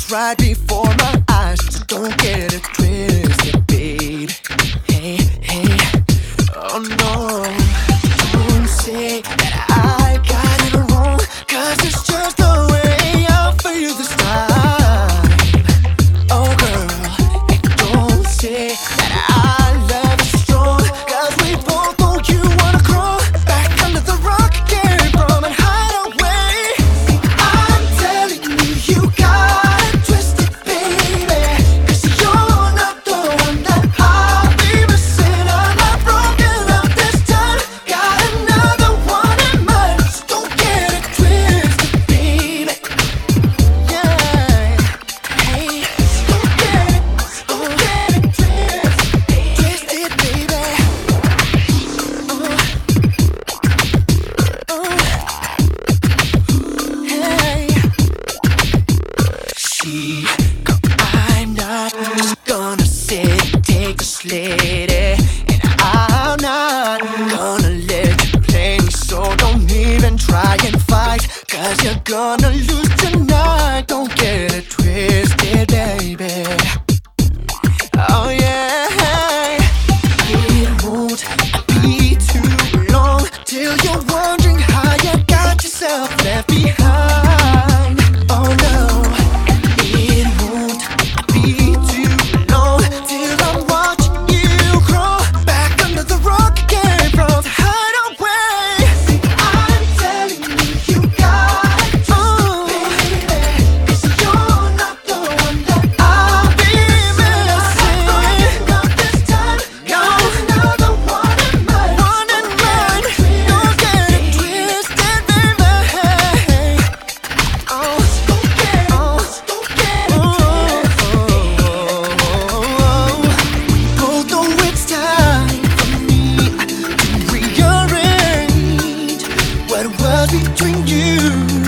right before my eyes, so don't get it twisted, babe. Hey, hey, oh no, don't say that I got it wrong, 'cause it's just the way I feel this time. Oh girl, don't say that I love you strong, 'cause we both know you wanna crawl back under the rock again from and hide away. I'm telling you, you got it twisted, baby, 'cause you're not the one that I'll be missing. I'm not broken up this time, got another one in mind, so don't get it twisted, baby. Yeah, hey, don't get it twisted, baby. Hey, see, I'm not just gonna sit, take a lady, and I'm not gonna let you play me, so don't even try and fight, 'cause you're gonna lose tonight. Don't get it twisted, baby. Oh yeah, it won't be too long till you're wondering how you got yourself left behind. Oh no, it won't be too long till I'm watching you crawl back under the rock again from the hideaway. I'm telling you, you got it twisted, baby, 'cause you're not the one that I'll be missing. Not this time, got another one in mind. One in mind, don't get it twisted, baby. Oh, don't get it both know it's time for me to rearrange what was between you